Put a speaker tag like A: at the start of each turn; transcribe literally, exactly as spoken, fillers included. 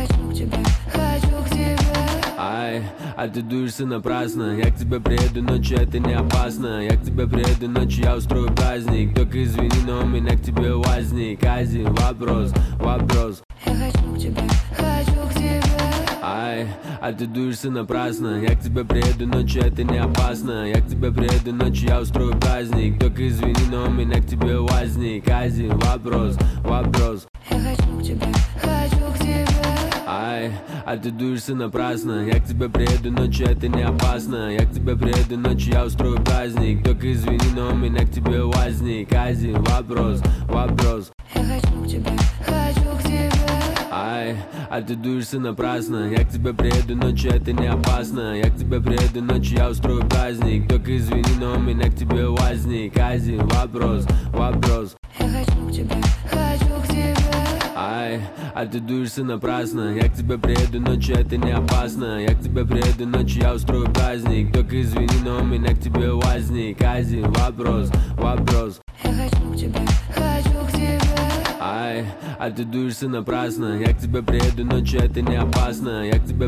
A: хочу к тебе, хочу к тебе.
B: Ай, а ты дуешься напрасно. Я к тебе приеду ночью, это не опасно. Я к тебе приеду ночью, я устрою праздник. Только извини, но у меня к тебе возник один вопрос, вопрос.
A: Я хочу к тебе, хочу к тебе.
B: Ай, а ты дуешься напрасно. Я к тебе приеду ночью, это не опасно. Я к тебе приеду ночью, я устрою праздник. Только извини, но у меня к тебе возник один вопрос, вопрос.
A: Я хочу к тебе, хочу к тебе.
B: Ай, а ты дуешься напрасно. Я к тебе приеду ночью, это не опасно. Я к тебе приеду ночью, я устрою праздник. Только извини, но у меня к тебе возник один вопрос, вопрос.
A: Я хочу к тебе, хочу к тебе.
B: Ай, а ты дуешься напрасно. Я к тебе приеду ночью, это не опасно. Я к тебе приеду ночью, я устрою праздник. Только извини, но у меня к тебе возник один вопрос, вопрос.
A: Я хочу к тебе, хочу к тебе.
B: Ай, а ты дуешься напрасно. Я к тебе приеду ночью, это не опасно. Я к тебе приеду ночью, я устрою праздник. Только извини, но у меня к тебе возник один вопрос, вопрос.
A: Я хочу к тебе, хочу к тебе.
B: Ай, а ты дуешься напрасно. Я к тебе приеду ночью, это не опасно. Я к тебе